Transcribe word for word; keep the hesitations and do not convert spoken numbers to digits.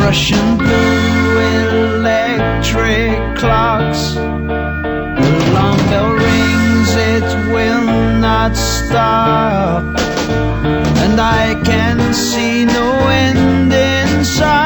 Russian blue electric clocks. The long bell rings, it will not stop, and I can see no end in sight.